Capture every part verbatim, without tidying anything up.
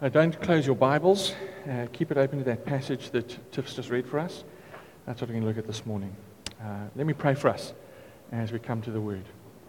Uh, don't close your Bibles. Uh, keep it open to that passage that Tiff's just read for us. That's what we're going to look at this morning. Uh, let me pray for us as we come to the Word.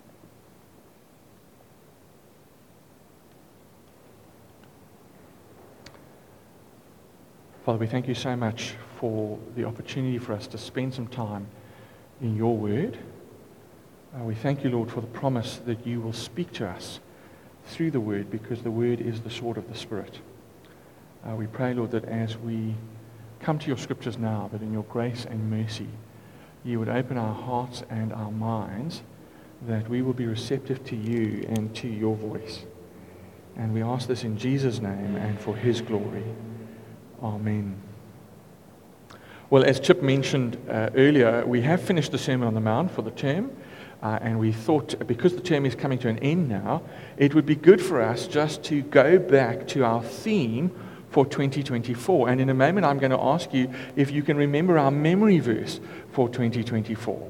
Father, we thank you so much for the opportunity for us to spend some time in your Word. Uh, we thank you, Lord, for the promise that you will speak to us through the Word, because the Word is the sword of the Spirit. Uh, we pray, Lord, that as we come to your Scriptures now, that in your grace and mercy, you would open our hearts and our minds, that we will be receptive to you and to your voice. And we ask this in Jesus' name and for his glory. Amen. Well, as Chip mentioned uh, earlier, we have finished the Sermon on the Mount for the term. Uh, and we thought, because the term is coming to an end now, it would be good for us just to go back to our theme for twenty twenty-four. And in a moment, I'm going to ask you if you can remember our memory verse for twenty twenty-four.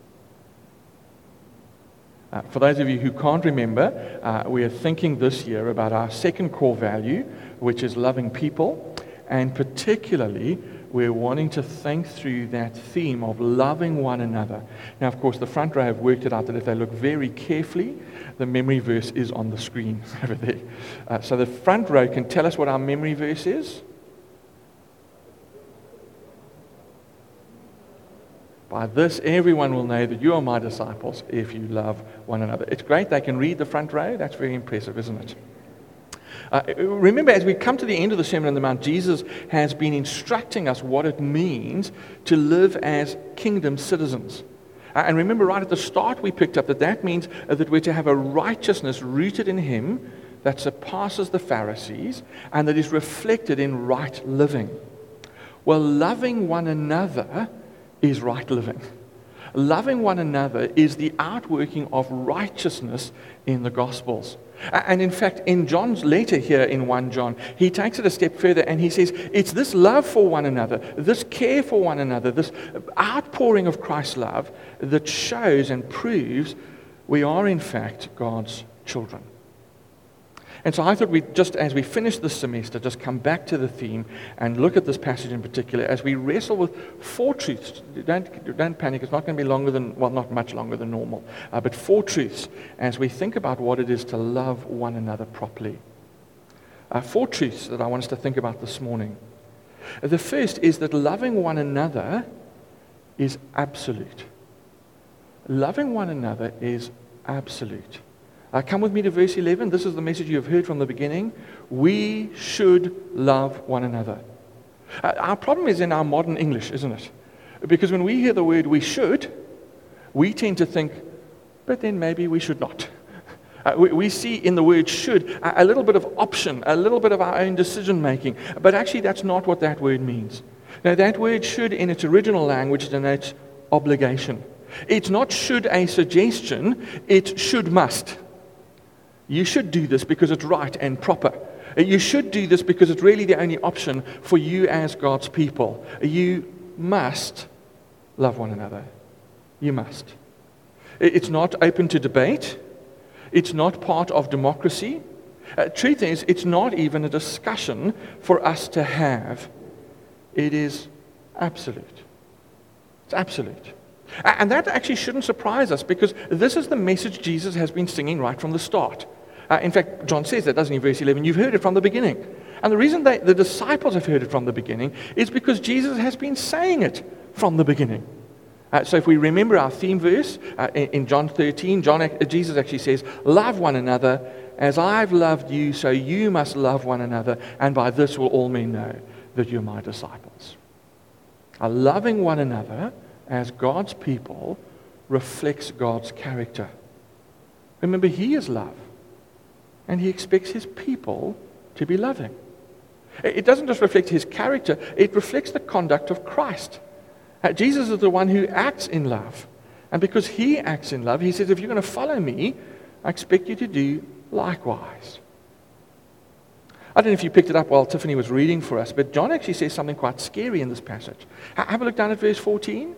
Uh, for those of you who can't remember, uh, we are thinking this year about our second core value, which is loving people. And particularly, we're wanting to think through that theme of loving one another. Now, of course, the front row have worked it out that if they look very carefully, the memory verse is on the screen over there. Uh, so the front row can tell us what our memory verse is. By this, everyone will know that you are my disciples if you love one another. It's great. They can read the front row. That's very impressive, isn't it? Uh, remember, as we come to the end of the Sermon on the Mount, Jesus has been instructing us what it means to live as kingdom citizens. Uh, and remember, right at the start, we picked up that that means uh, that we're to have a righteousness rooted in him that surpasses the Pharisees and that is reflected in right living. Well, loving one another is right living. Loving one another is the outworking of righteousness in the Gospels. And in fact, in John's letter here in First John, he takes it a step further and he says, it's this love for one another, this care for one another, this outpouring of Christ's love that shows and proves we are in fact God's children. And so I thought we'd just, as we finish this semester, just come back to the theme and look at this passage in particular as we wrestle with four truths. Don't, don't panic, it's not going to be longer than, well, not much longer than normal, uh, but four truths as we think about what it is to love one another properly. Uh, four truths that I want us to think about this morning. The first is that loving one another is absolute. Loving one another is absolute. Uh, come with me to verse eleven. This is the message you have heard from the beginning. We should love one another. Uh, our problem is in our modern English, isn't it? Because when we hear the word we should, we tend to think, but then maybe we should not. Uh, we, we see in the word should a, a little bit of option, a little bit of our own decision making. But actually that's not what that word means. Now that word should in its original language denotes obligation. It's not should a suggestion, it's should must. You should do this because it's right and proper. You should do this because it's really the only option for you as God's people. You must love one another. You must. It's not open to debate. It's not part of democracy. Uh, truth is, it's not even a discussion for us to have. It is absolute. It's absolute. And that actually shouldn't surprise us, because this is the message Jesus has been singing right from the start. Uh, in fact, John says that, doesn't he, verse eleven? You've heard it from the beginning. And the reason they, the disciples have heard it from the beginning is because Jesus has been saying it from the beginning. Uh, so if we remember our theme verse uh, in, in John thirteen, John, uh, Jesus actually says, love one another as I've loved you, so you must love one another, and by this will all men know that you're my disciples. Uh, loving one another as God's people reflects God's character. Remember, he is love, and he expects his people to be loving. It doesn't just reflect his character, it reflects the conduct of Christ. Uh, Jesus is the one who acts in love. And because he acts in love, he says, if you're going to follow me, I expect you to do likewise. I don't know if you picked it up while Tiffany was reading for us, but John actually says something quite scary in this passage. Have a look down at verse fourteen.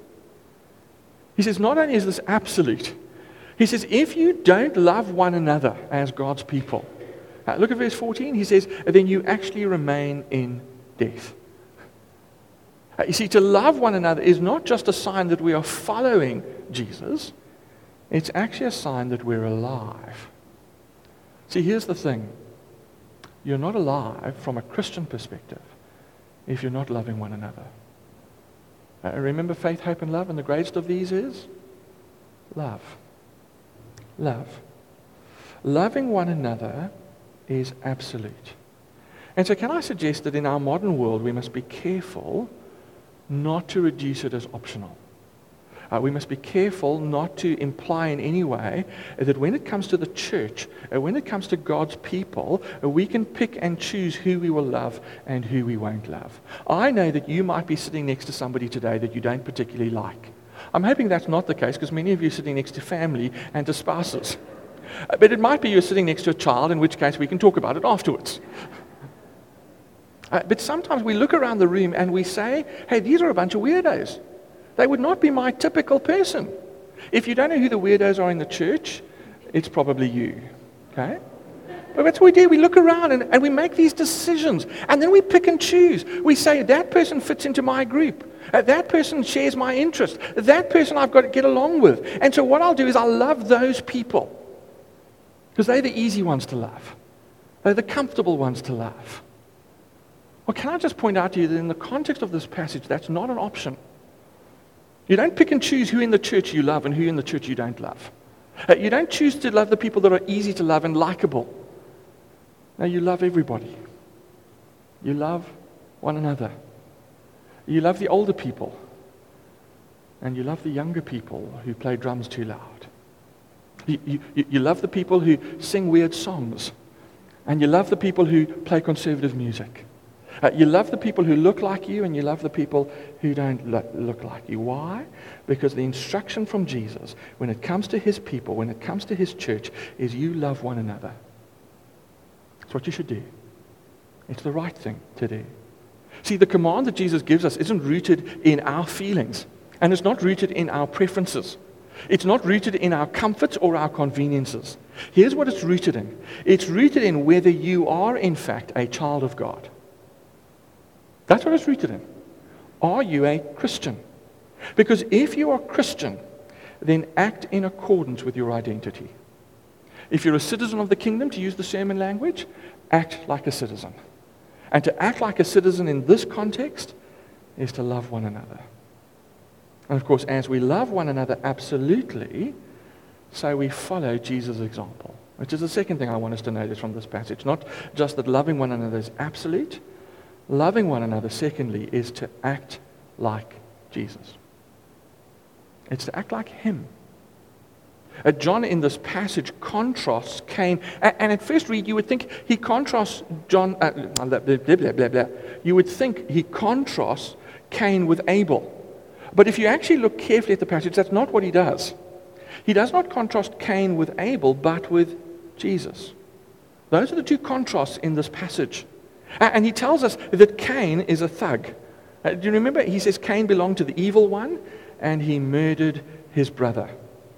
He says, not only is this absolute, he says, if you don't love one another as God's people, Uh, look at verse fourteen. He says, then you actually remain in death. Uh, you see, to love one another is not just a sign that we are following Jesus. It's actually a sign that we're alive. See, here's the thing. You're not alive from a Christian perspective if you're not loving one another. Uh, remember faith, hope, and love, and the greatest of these is love. Love. Loving one another is absolute. And so can I suggest that in our modern world we must be careful not to reduce it as optional. Uh, we must be careful not to imply in any way that when it comes to the church, uh, when it comes to God's people, uh, we can pick and choose who we will love and who we won't love. I know that you might be sitting next to somebody today that you don't particularly like. I'm hoping that's not the case because many of you are sitting next to family and to spouses. Uh, but it might be you're sitting next to a child, in which case we can talk about it afterwards. Uh, but sometimes we look around the room and we say, hey, these are a bunch of weirdos. They would not be my typical person. If you don't know who the weirdos are in the church, it's probably you. Okay? But that's what we do. We look around and, and we make these decisions. And then we pick and choose. We say, that person fits into my group. Uh, that person shares my interest. That person I've got to get along with. And so what I'll do is I'll love those people. Because they're the easy ones to love. They're the comfortable ones to love. Well, can I just point out to you that in the context of this passage, that's not an option. You don't pick and choose who in the church you love and who in the church you don't love. Uh, you don't choose to love the people that are easy to love and likable. No, you love everybody. You love one another. You love the older people. And you love the younger people who play drums too loud. You, you, you love the people who sing weird songs. And you love the people who play conservative music. Uh, you love the people who look like you, and you love the people who don't lo- look like you. Why? Because the instruction from Jesus, when it comes to his people, when it comes to his church, is you love one another. It's what you should do. It's the right thing to do. See, the command that Jesus gives us isn't rooted in our feelings, and it's not rooted in our preferences. It's not rooted in our comforts or our conveniences. Here's what it's rooted in. It's rooted in whether you are, in fact, a child of God. That's what it's rooted in. Are you a Christian? Because if you are Christian, then act in accordance with your identity. If you're a citizen of the kingdom, to use the sermon language, act like a citizen. And to act like a citizen in this context is to love one another. And of course, as we love one another absolutely, so we follow Jesus' example, which is the second thing I want us to notice from this passage. Not just that loving one another is absolute. Loving one another, secondly, is to act like Jesus. It's to act like him. Uh, John in this passage contrasts Cain, and, and at first read you would think he contrasts John, uh, blah, blah, blah, blah, blah, blah. You would think he contrasts Cain with Abel. But if you actually look carefully at the passage, that's not what he does. He does not contrast Cain with Abel, but with Jesus. Those are the two contrasts in this passage. And he tells us that Cain is a thug. Uh, do you remember? He says Cain belonged to the evil one, and he murdered his brother.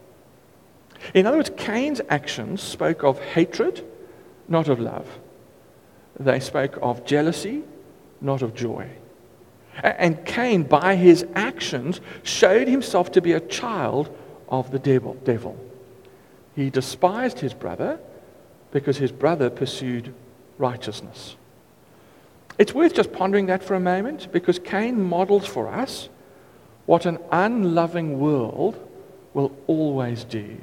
In other words, Cain's actions spoke of hatred, not of love. They spoke of jealousy, not of joy. And Cain, by his actions, showed himself to be a child of the devil. devil. He despised his brother because his brother pursued righteousness. It's worth just pondering that for a moment, because Cain models for us what an unloving world will always do.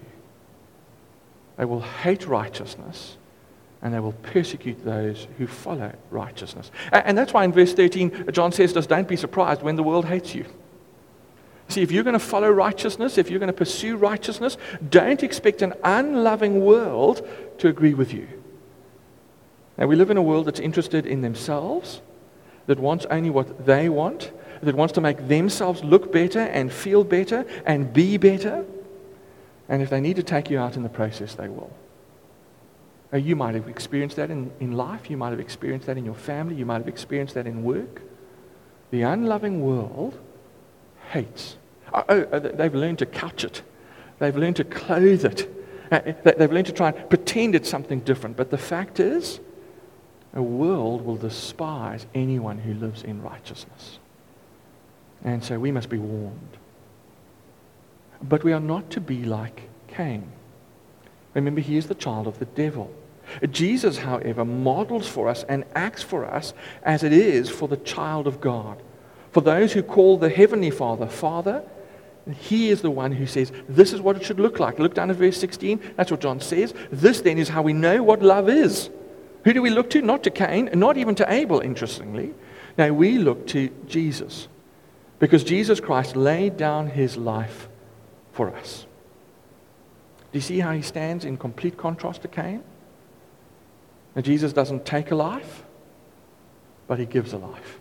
They will hate righteousness, and they will persecute those who follow righteousness. And that's why in verse thirteen, John says to us, don't be surprised when the world hates you. See, if you're going to follow righteousness, if you're going to pursue righteousness, don't expect an unloving world to agree with you. Now, we live in a world that's interested in themselves, that wants only what they want, that wants to make themselves look better and feel better and be better. And if they need to take you out in the process, they will. Now, you might have experienced that in, in life. You might have experienced that in your family. You might have experienced that in work. The unloving world hates. Oh, oh, they've learned to couch it. They've learned to clothe it. Uh, they- They've learned to try and pretend it's something different. But the fact is, a world will despise anyone who lives in righteousness. And so we must be warned. But we are not to be like Cain. Remember, he is the child of the devil. Jesus, however, models for us and acts for us as it is for the child of God. For those who call the Heavenly Father, Father, he is the one who says, this is what it should look like. Look down at verse sixteen. That's what John says. This then is how we know what love is. Who do we look to? Not to Cain, not even to Abel, interestingly. No, we look to Jesus. Because Jesus Christ laid down his life for us. Do you see how he stands in complete contrast to Cain? Now, Jesus doesn't take a life, but he gives a life.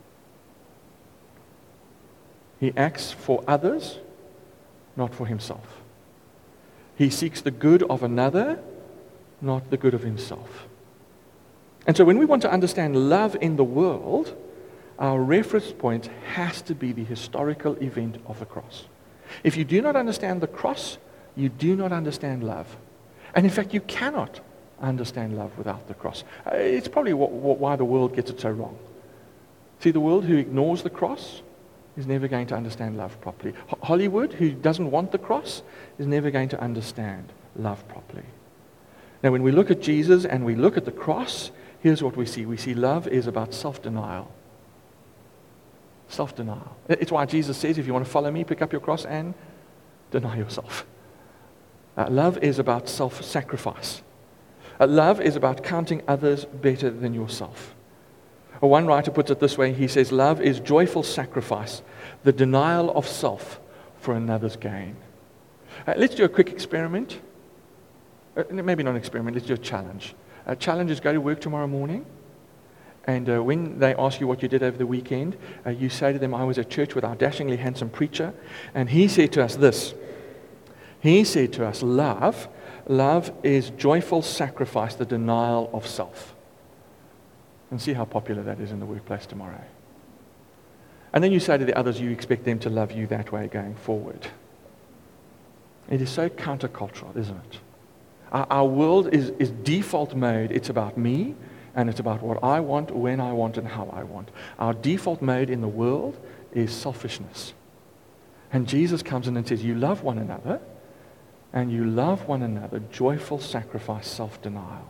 He acts for others, not for himself. He seeks the good of another, not the good of himself. And so when we want to understand love in the world, our reference point has to be the historical event of the cross. If you do not understand the cross, you do not understand love. And in fact, you cannot understand love without the cross. Uh, It's probably what, what, why the world gets it so wrong. See, the world who ignores the cross is never going to understand love properly. Ho- Hollywood, who doesn't want the cross, is never going to understand love properly. Now, when we look at Jesus and we look at the cross, here's what we see. We see love is about self-denial. Self-denial. It's why Jesus says, if you want to follow me, pick up your cross and deny yourself. Uh, love is about self-sacrifice. Uh, love is about counting others better than yourself. Uh, one writer puts it this way. He says, love is joyful sacrifice, the denial of self for another's gain. Uh, let's do a quick experiment. Uh, maybe not an experiment, let's do a challenge. A challenge is go to work tomorrow morning, and uh, when they ask you what you did over the weekend, uh, you say to them, I was at church with our dashingly handsome preacher, and he said to us this. He said to us, love, love is joyful sacrifice, the denial of self. And see how popular that is in the workplace tomorrow. And then you say to the others, you expect them to love you that way going forward. It is so countercultural, isn't it? Our, our world is, is default mode. It's about me, and it's about what I want, when I want, and how I want. Our default mode in the world is selfishness. And Jesus comes in and says, you love one another, and you love one another, joyful sacrifice, self-denial.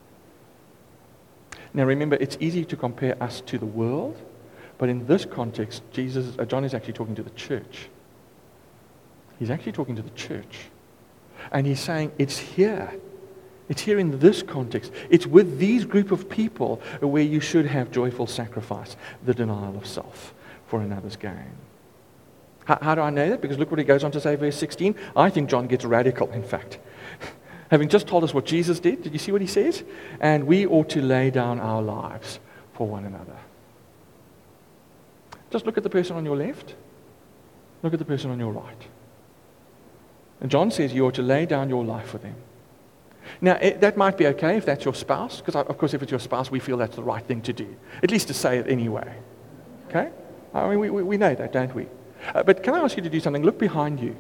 Now remember, it's easy to compare us to the world, but in this context, Jesus, uh, John is actually talking to the church. He's actually talking to the church. And he's saying, it's here. It's here in this context. It's with these group of people where you should have joyful sacrifice, the denial of self for another's gain. How, how do I know that? Because look what he goes on to say, verse sixteen. I think John gets radical, in fact. Having just told us what Jesus did, did you see what he says? And we ought to lay down our lives for one another. Just look at the person on your left. Look at the person on your right. And John says you ought to lay down your life for them. Now, it, that might be okay if that's your spouse, because of course if it's your spouse, we feel that's the right thing to do, at least to say it anyway. Okay? I mean, we, we, we know that, don't we? Uh, but can I ask you to do something? Look behind you.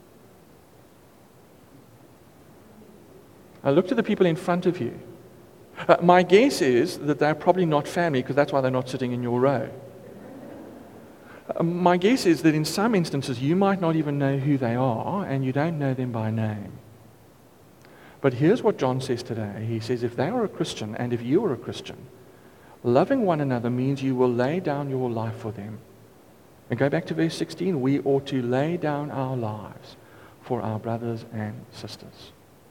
Uh, look to the people in front of you. Uh, my guess is that they're probably not family, because that's why they're not sitting in your row. Uh, my guess is that in some instances you might not even know who they are, and you don't know them by name. But here's what John says today. He says, if they are a Christian, and if you are a Christian, loving one another means you will lay down your life for them. And go back to verse sixteen. We ought to lay down our lives for our brothers and sisters.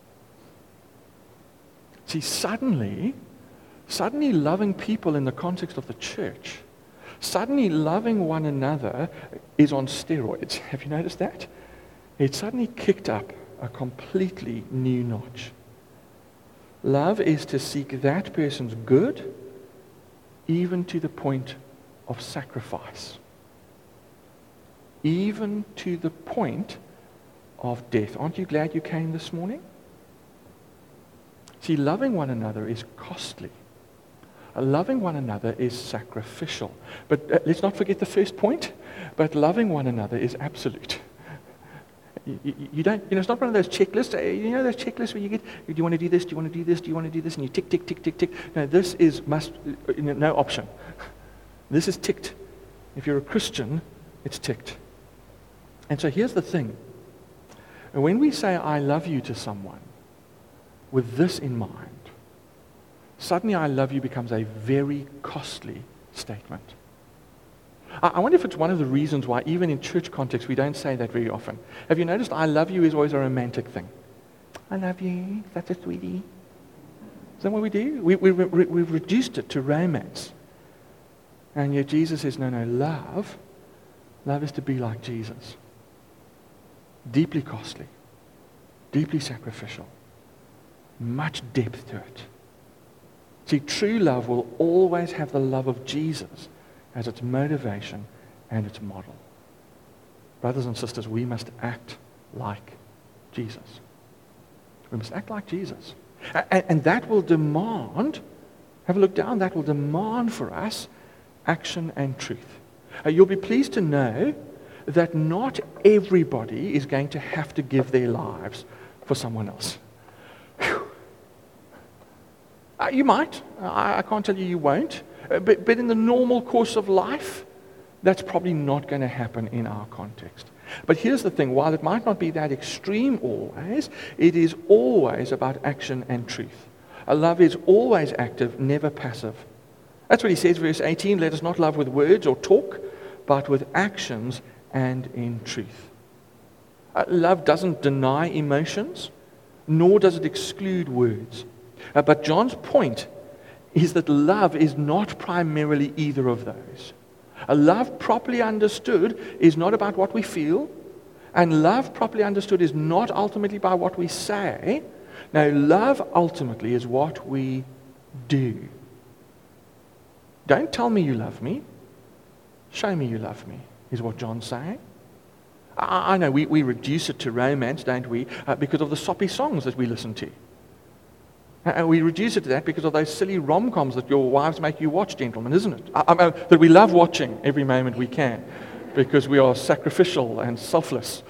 See, suddenly, suddenly loving people in the context of the church, suddenly loving one another is on steroids. Have you noticed that? It suddenly kicked up a completely new notch. Love is to seek that person's good, even to the point of sacrifice. Even to the point of death. Aren't you glad you came this morning? See, loving one another is costly. Uh, loving one another is sacrificial. But uh, let's not forget the first point. But loving one another is absolute. You, you, you don't, you know, it's not one of those checklists. You know those checklists where you get, do you want to do this, do you want to do this, do you want to do this, and you tick, tick, tick, tick, tick. No, this is must, no option. This is ticked. If you're a Christian, it's ticked. And so here's the thing. When we say, I love you to someone, with this in mind, suddenly I love you becomes a very costly statement. I wonder if it's one of the reasons why even in church context we don't say that very often. Have you noticed I love you is always a romantic thing? I love you, that's a sweetie. Is that what we do? We, we, we, we've reduced it to romance. And yet Jesus says, no, no, love, love is to be like Jesus. Deeply costly, deeply sacrificial, much depth to it. See, true love will always have the love of Jesus as its motivation and its model. Brothers and sisters, we must act like Jesus. We must act like Jesus. And, and that will demand, have a look down, that will demand for us action and truth. Uh, you'll be pleased to know that not everybody is going to have to give their lives for someone else. Uh, you might. I, I can't tell you you won't. Uh, but, but in the normal course of life, that's probably not going to happen in our context. But here's the thing. While it might not be that extreme always, it is always about action and truth. A love is always active, never passive. That's what he says, verse eighteen, let us not love with words or talk, but with actions and in truth. Uh, love doesn't deny emotions, nor does it exclude words. Uh, but John's point is that love is not primarily either of those. A love properly understood is not about what we feel, and love properly understood is not ultimately by what we say. No, love ultimately is what we do. Don't tell me you love me. Show me you love me, is what John's saying. I, I know we, we reduce it to romance, don't we, uh, because of the soppy songs that we listen to. And we reduce it to that because of those silly rom-coms that your wives make you watch, gentlemen, isn't it? I, I, that we love watching every moment we can because we are sacrificial and selfless.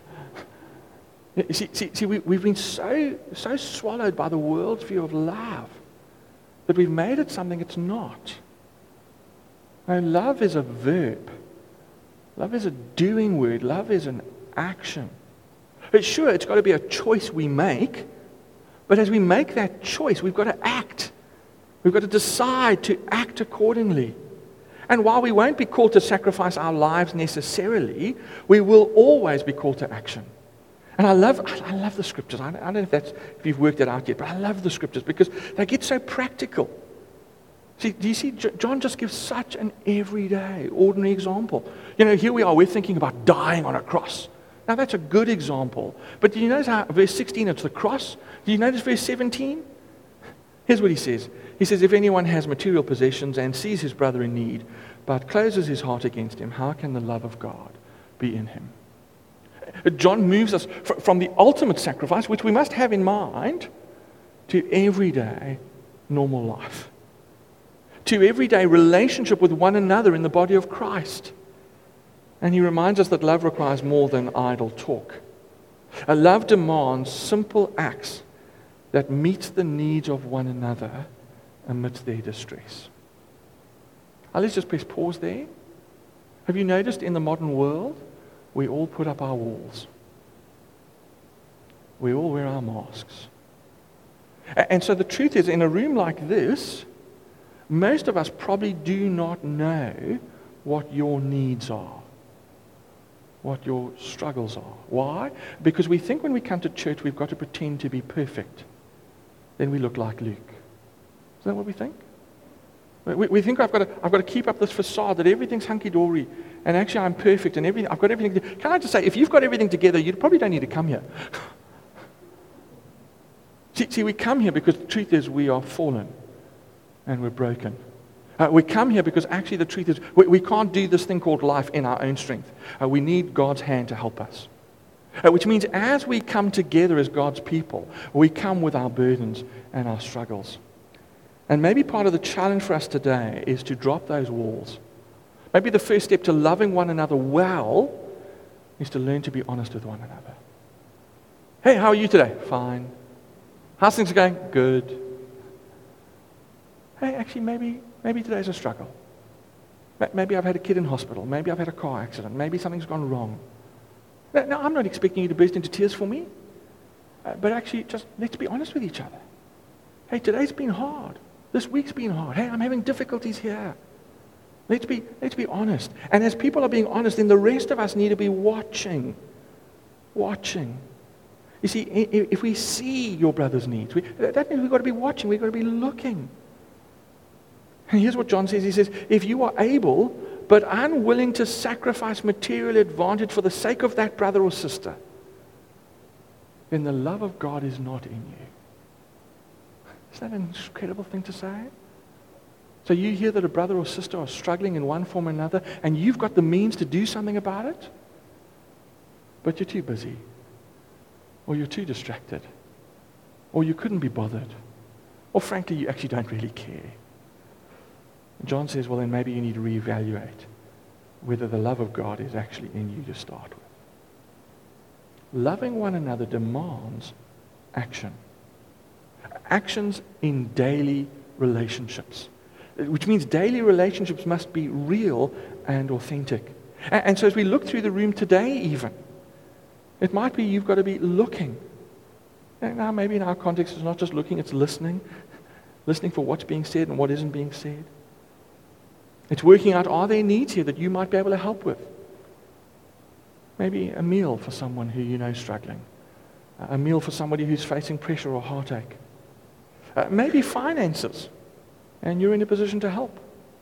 see, see, see we, we've been so, so swallowed by the world's view of love that we've made it something it's not. No, love is a verb. Love is a doing word. Love is an action. But sure, it's got to be a choice we make. But as we make that choice, we've got to act. We've got to decide to act accordingly. And while we won't be called to sacrifice our lives necessarily, we will always be called to action. And I love, I love the scriptures. I don't know if that's if you've worked it out yet, but I love the scriptures because they get so practical. See, do you see? John just gives such an everyday, ordinary example. You know, here we are. We're thinking about dying on a cross. Now, that's a good example. But do you notice how, verse sixteen, it's the cross? Do you notice verse seventeen? Here's what he says. He says, if anyone has material possessions and sees his brother in need, but closes his heart against him, how can the love of God be in him? John moves us fr- from the ultimate sacrifice, which we must have in mind, to everyday normal life. To everyday relationship with one another in the body of Christ. And he reminds us that love requires more than idle talk. A love demands simple acts that meet the needs of one another amidst their distress. Now let's just press pause there. Have you noticed in the modern world, we all put up our walls. We all wear our masks. And so the truth is, in a room like this, most of us probably do not know what your needs are, what your struggles are. Why? Because we think when we come to church we've got to pretend to be perfect. Then we look like Luke. Is that what we think? We, we think I've got, to, I've got to keep up this facade that everything's hunky-dory and actually I'm perfect and everything. I've got everything. To, can I just say, if you've got everything together, you probably don't need to come here. see, see, we come here because the truth is we are fallen and we're broken. Uh, we come here because actually the truth is we, we can't do this thing called life in our own strength. Uh, we need God's hand to help us. Uh, which means as we come together as God's people, we come with our burdens and our struggles. And maybe part of the challenge for us today is to drop those walls. Maybe the first step to loving one another well is to learn to be honest with one another. Hey, how are you today? Fine. How's things going? Good. Hey, actually, maybe maybe today's a struggle. Maybe I've had a kid in hospital. Maybe I've had a car accident. Maybe something's gone wrong. Now, I'm not expecting you to burst into tears for me. Uh, but actually, just let's be honest with each other. Hey, today's been hard. This week's been hard. Hey, I'm having difficulties here. Let's be, let's be honest. And as people are being honest, then the rest of us need to be watching. Watching. You see, if we see your brother's needs, we, that means we've got to be watching. We've got to be looking. And here's what John says. He says, if you are able, but unwilling to sacrifice material advantage for the sake of that brother or sister, then the love of God is not in you. Isn't that an incredible thing to say? So you hear that a brother or sister are struggling in one form or another, and you've got the means to do something about it, but you're too busy, or you're too distracted, or you couldn't be bothered, or frankly, you actually don't really care. John says, well, then maybe you need to reevaluate whether the love of God is actually in you to start with. Loving one another demands action. Actions in daily relationships, which means daily relationships must be real and authentic. And, and so as we look through the room today even, it might be you've got to be looking. And now maybe in our context it's not just looking, it's listening. Listening for what's being said and what isn't being said. It's working out, are there needs here that you might be able to help with? Maybe a meal for someone who you know is struggling. A meal for somebody who's facing pressure or heartache. Uh, maybe finances, and you're in a position to help.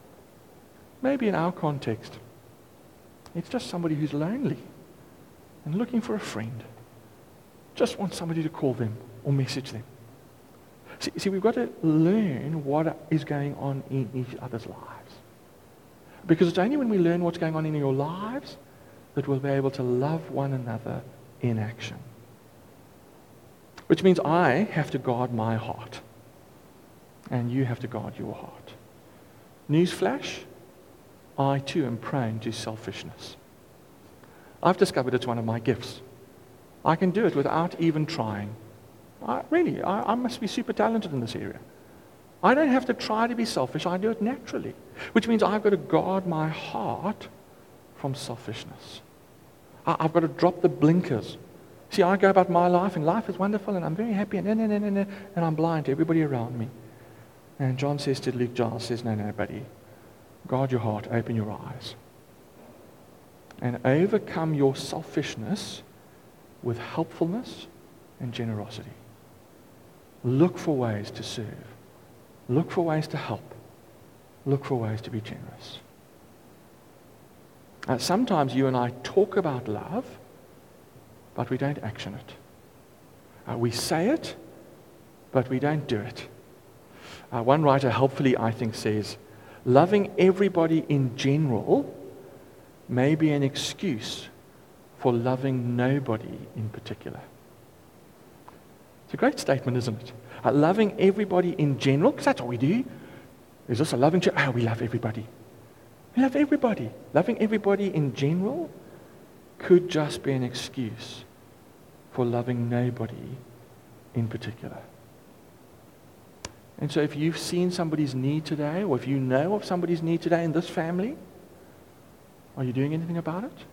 Maybe in our context, it's just somebody who's lonely and looking for a friend. Just want somebody to call them or message them. See, see, we've got to learn what is going on in each other's lives. Because it's only when we learn what's going on in your lives that we'll be able to love one another in action. Which means I have to guard my heart. And you have to guard your heart. Newsflash, I too am prone to selfishness. I've discovered it's one of my gifts. I can do it without even trying. I, really, I, I must be super talented in this area. I don't have to try to be selfish. I do it naturally. Which means I've got to guard my heart from selfishness. I, I've got to drop the blinkers. See, I go about my life, and life is wonderful, and I'm very happy, and, and, and, and, and I'm blind to everybody around me. And John says to Luke, Giles says, no, no, buddy. Guard your heart, open your eyes. And overcome your selfishness with helpfulness and generosity. Look for ways to serve. Look for ways to help. Look for ways to be generous. Uh, sometimes you and I talk about love, but we don't action it. Uh, we say it, but we don't do it. Uh, one writer helpfully, I think, says, loving everybody in general may be an excuse for loving nobody in particular. It's a great statement, isn't it? Uh, loving everybody in general, because that's what we do. Is this a loving church? Oh, we love everybody. We love everybody. Loving everybody in general could just be an excuse for loving nobody in particular. And so if you've seen somebody's need today, or if you know of somebody's need today in this family, are you doing anything about it?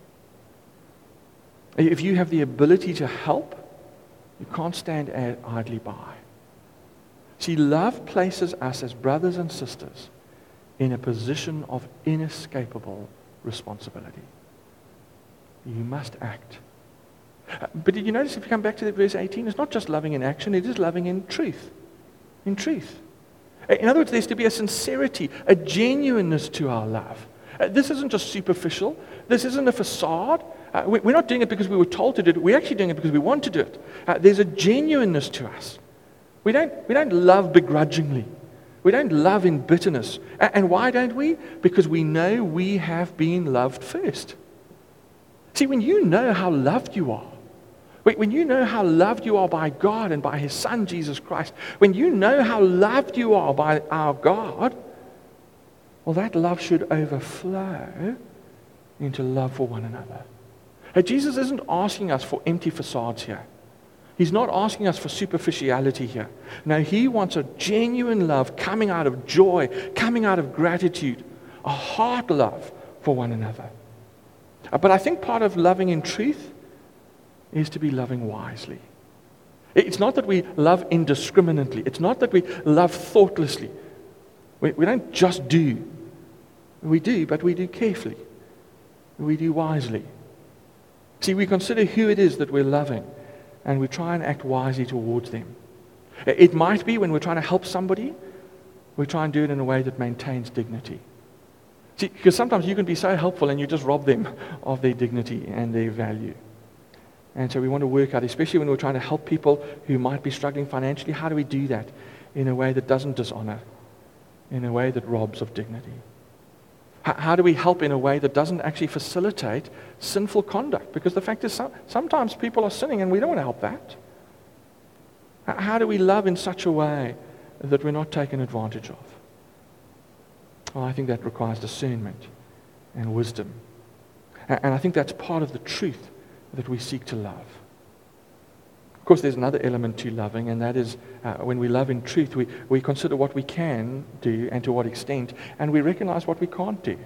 If you have the ability to help, you can't stand idly by. See, love places us as brothers and sisters in a position of inescapable responsibility. You must act. But did you notice, if you come back to verse eighteen, it's not just loving in action, it is loving in truth. In truth. In other words, there's to be a sincerity, a genuineness to our love. Uh, this isn't just superficial. This isn't a facade. Uh, we, we're not doing it because we were told to do it. We're actually doing it because we want to do it. Uh, there's a genuineness to us. We don't, we don't love begrudgingly. We don't love in bitterness. A- and why don't we? Because we know we have been loved first. See, when you know how loved you are, when you know how loved you are by God and by His Son, Jesus Christ, when you know how loved you are by our God, well, that love should overflow into love for one another. Now, Jesus isn't asking us for empty facades here. He's not asking us for superficiality here. No, he wants a genuine love coming out of joy, coming out of gratitude, a heart love for one another. Uh, But I think part of loving in truth is to be loving wisely. It's not that we love indiscriminately. It's not that we love thoughtlessly. We, we don't just do. We do, but we do carefully. We do wisely. See, we consider who it is that we're loving, and we try and act wisely towards them. It might be when we're trying to help somebody, we try and do it in a way that maintains dignity. See, because sometimes you can be so helpful and you just rob them of their dignity and their value. And so we want to work out, especially when we're trying to help people who might be struggling financially, how do we do that in a way that doesn't dishonor, in a way that robs of dignity? How, how do we help in a way that doesn't actually facilitate sinful conduct? Because the fact is, some, sometimes people are sinning and we don't want to help that. How, how do we love in such a way that we're not taken advantage of? Well, I think that requires discernment and wisdom. And, and I think that's part of the truth that we seek to love. Of course, there's another element to loving, and that is uh, when we love in truth, we, we consider what we can do and to what extent, and we recognize what we can't do.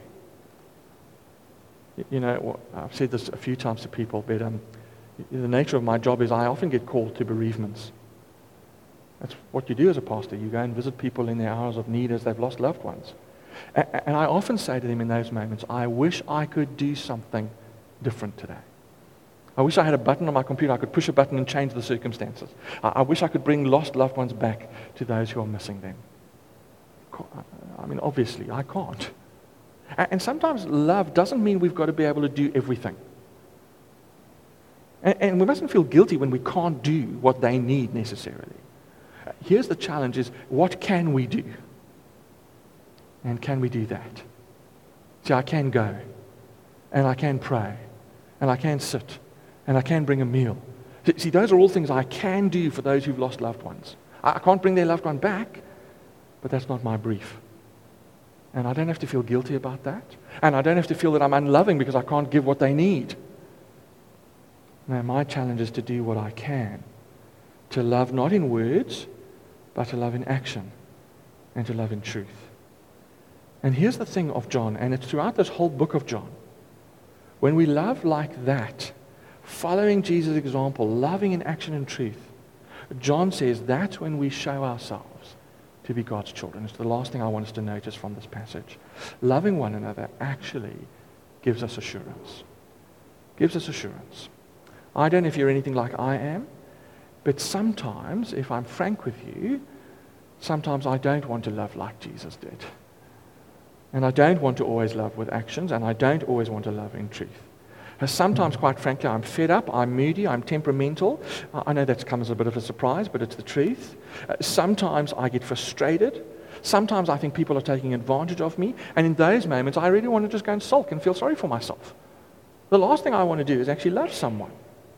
You know, I've said this a few times to people, but um, the nature of my job is I often get called to bereavements. That's what you do as a pastor. You go and visit people in their hours of need as they've lost loved ones. And I often say to them in those moments, I wish I could do something different today. I wish I had a button on my computer. I could push a button and change the circumstances. I wish I could bring lost loved ones back to those who are missing them. I mean, obviously, I can't. And sometimes love doesn't mean we've got to be able to do everything. And we mustn't feel guilty when we can't do what they need necessarily. Here's the challenge is, what can we do? And can we do that? See, I can go, and I can pray, and I can sit, and I can bring a meal. See, those are all things I can do for those who've lost loved ones. I can't bring their loved one back, but that's not my brief. And I don't have to feel guilty about that. And I don't have to feel that I'm unloving because I can't give what they need. No, my challenge is to do what I can. To love not in words, but to love in action, and to love in truth. And here's the thing of John, and it's throughout this whole book of John. When we love like that, following Jesus' example, loving in action and truth, John says that's when we show ourselves to be God's children. It's the last thing I want us to notice from this passage. Loving one another actually gives us assurance. Gives us assurance. I don't know if you're anything like I am, but sometimes, if I'm frank with you, sometimes I don't want to love like Jesus did. And I don't want to always love with actions, and I don't always want to love in truth. And sometimes, quite frankly, I'm fed up, I'm moody, I'm temperamental. I know that's come as a bit of a surprise, but it's the truth. Uh, sometimes I get frustrated. Sometimes I think people are taking advantage of me. And in those moments, I really want to just go and sulk and feel sorry for myself. The last thing I want to do is actually love someone.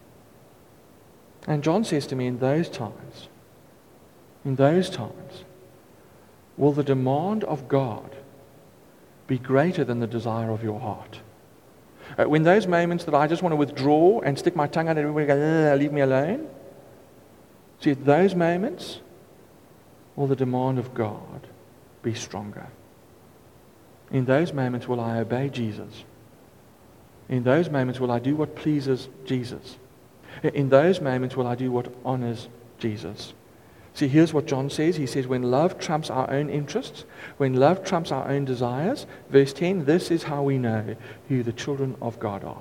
And John says to me, in those times, in those times, will the demand of God be greater than the desire of your heart? Uh, when those moments that I just want to withdraw and stick my tongue out and everybody go, leave me alone. See, at those moments, will the demand of God be stronger? In those moments, will I obey Jesus? In those moments, will I do what pleases Jesus? In those moments, will I do what honors Jesus? See, here's what John says. He says, when love trumps our own interests, when love trumps our own desires, verse ten, this is how we know who the children of God are.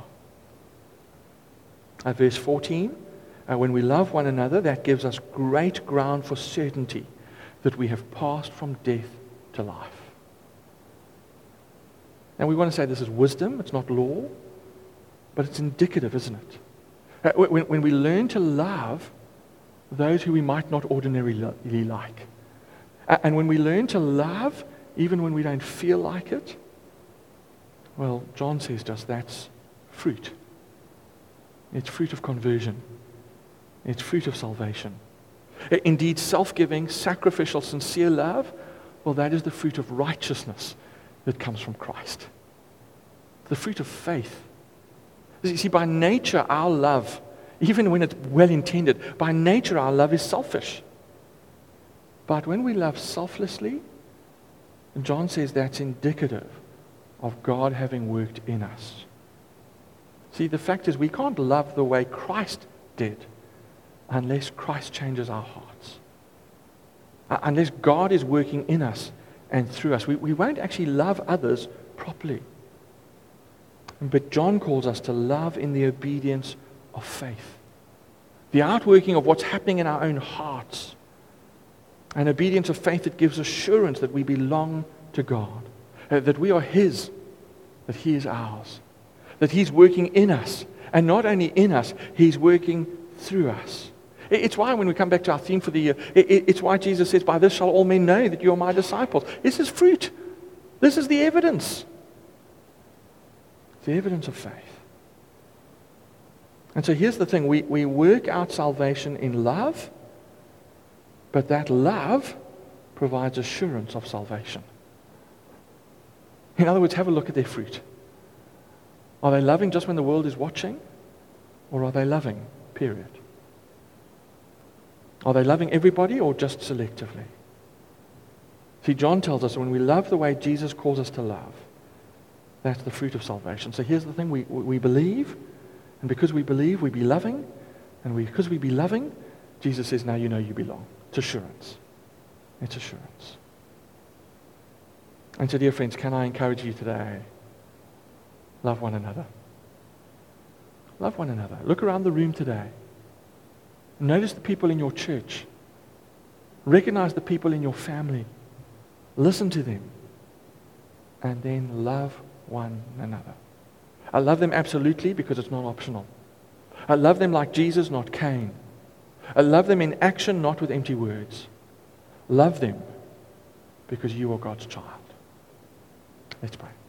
At verse fourteen, uh, when we love one another, that gives us great ground for certainty that we have passed from death to life. And we want to say this is wisdom, it's not law, but it's indicative, isn't it? Uh, when, when we learn to love those who we might not ordinarily like. And when we learn to love, even when we don't feel like it, well, John says to us that's fruit. It's fruit of conversion. It's fruit of salvation. Indeed, self-giving, sacrificial, sincere love, well, that is the fruit of righteousness that comes from Christ. The fruit of faith. You see, by nature, our love even when it's well-intended. By nature, our love is selfish. But when we love selflessly, John says that's indicative of God having worked in us. See, the fact is we can't love the way Christ did unless Christ changes our hearts. Uh, unless God is working in us and through us. We, we won't actually love others properly. But John calls us to love in the obedience of faith. The outworking of what's happening in our own hearts. An obedience of faith that gives assurance that we belong to God. Uh, that we are His. That He is ours. That He's working in us. And not only in us, He's working through us. It's why when we come back to our theme for the year, it's why Jesus says, by this shall all men know that you are my disciples. This is fruit. This is the evidence. The evidence of faith. And so here's the thing. We, we work out salvation in love, but that love provides assurance of salvation. In other words, have a look at their fruit. Are they loving just when the world is watching? Or are they loving, period? Are they loving everybody or just selectively? See, John tells us when we love the way Jesus calls us to love, that's the fruit of salvation. So here's the thing. We, we believe, and because we believe, we be loving, and we, because we be loving, Jesus says, now you know you belong. It's assurance. It's assurance. And so, dear friends, can I encourage you today? Love one another. Love one another. Look around the room today. Notice the people in your church. Recognize the people in your family. Listen to them. And then love one another. I love them absolutely because it's not optional. I love them like Jesus, not Cain. I love them in action, not with empty words. Love them because you are God's child. Let's pray.